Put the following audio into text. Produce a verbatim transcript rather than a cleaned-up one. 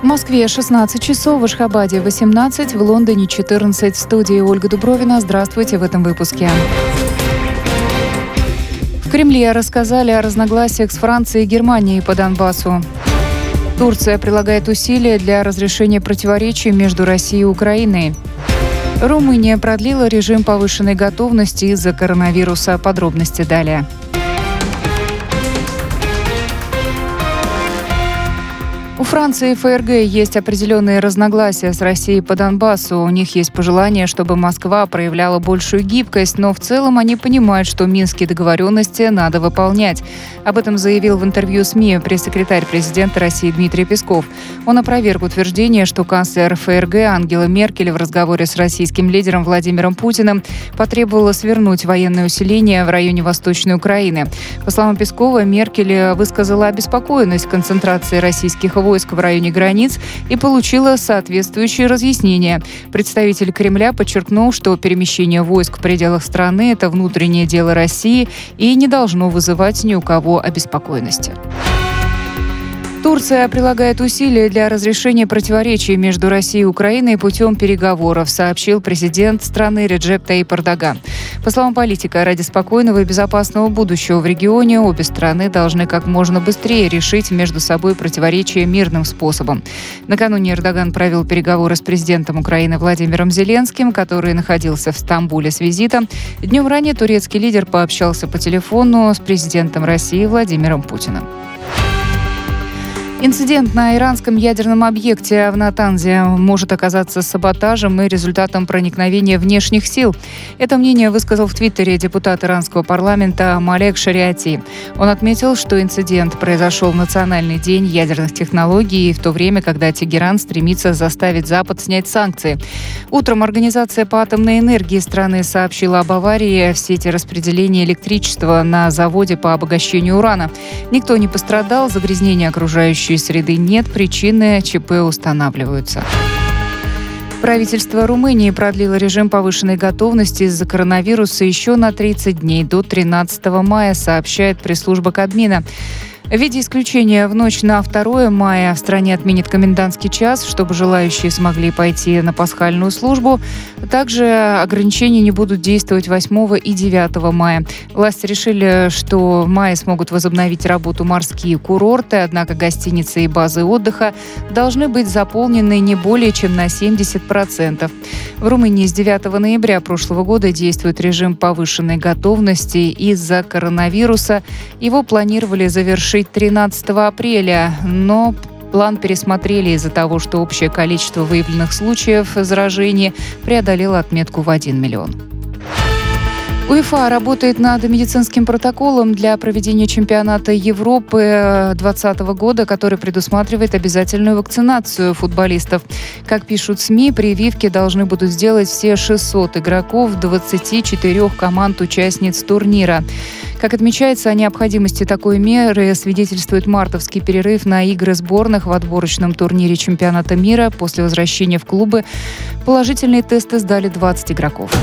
В Москве шестнадцать часов, в Ашхабаде восемнадцать, в Лондоне четырнадцать. В студии Ольга Дубровина. Здравствуйте в этом выпуске. В Кремле рассказали о разногласиях с Францией и Германией по Донбассу. Турция прилагает усилия для разрешения противоречий между Россией и Украиной. Румыния продлила режим повышенной готовности из-за коронавируса. Подробности далее. У Франции и ФРГ есть определенные разногласия с Россией по Донбассу. У них есть пожелание, чтобы Москва проявляла большую гибкость, но в целом они понимают, что минские договоренности надо выполнять. Об этом заявил в интервью СМИ пресс-секретарь президента России Дмитрий Песков. Он опроверг утверждение, что канцлер ФРГ Ангела Меркель в разговоре с российским лидером Владимиром Путиным потребовала свернуть военное усиление в районе Восточной Украины. По словам Пескова, Меркель высказала обеспокоенность концентрацией российских войск в районе границ и получила соответствующие разъяснения. Представитель Кремля подчеркнул, что перемещение войск в пределах страны – это внутреннее дело России и не должно вызывать ни у кого обеспокоенности. Турция прилагает усилия для разрешения противоречий между Россией и Украиной путем переговоров, сообщил президент страны Реджеп Таyyip Эрдоган. По словам политика, ради спокойного и безопасного будущего в регионе обе страны должны как можно быстрее решить между собой противоречия мирным способом. Накануне Эрдоган провел переговоры с президентом Украины Владимиром Зеленским, который находился в Стамбуле с визитом. Днем ранее турецкий лидер пообщался по телефону с президентом России Владимиром Путиным. Инцидент на иранском ядерном объекте в Натанзе может оказаться саботажем и результатом проникновения внешних сил. Это мнение высказал в Твиттере депутат иранского парламента Малек Шариати. Он отметил, что инцидент произошел в Национальный день ядерных технологий, в то время, когда Тегеран стремится заставить Запад снять санкции. Утром Организация по атомной энергии страны сообщила об аварии в сети распределения электричества на заводе по обогащению урана. Никто не пострадал, загрязнение окружающей среды нет, причины ЧП устанавливаются. Правительство Румынии продлило режим повышенной готовности из-за коронавируса еще на тридцать дней, до тринадцатого мая, сообщает пресс-служба Кабмина. В виде исключения в ночь на второе мая в стране отменят комендантский час, чтобы желающие смогли пойти на пасхальную службу. Также ограничения не будут действовать восьмого и девятого мая. Власти решили, что в мае смогут возобновить работу морские курорты, однако гостиницы и базы отдыха должны быть заполнены не более чем на семьдесят процентов. В Румынии с девятого ноября прошлого года действует режим повышенной готовности из-за коронавируса. Его планировали завершить тринадцатого апреля, но план пересмотрели из-за того, что общее количество выявленных случаев заражения преодолело отметку в один миллион. УЕФА работает над медицинским протоколом для проведения чемпионата Европы две тысячи двадцатого года, который предусматривает обязательную вакцинацию футболистов. Как пишут СМИ, прививки должны будут сделать все шестьсот игроков двадцати четырёх команд-участниц турнира. Как отмечается, о необходимости такой меры свидетельствует мартовский перерыв на игры сборных в отборочном турнире чемпионата мира. После возвращения в клубы положительные тесты сдали двадцать игроков.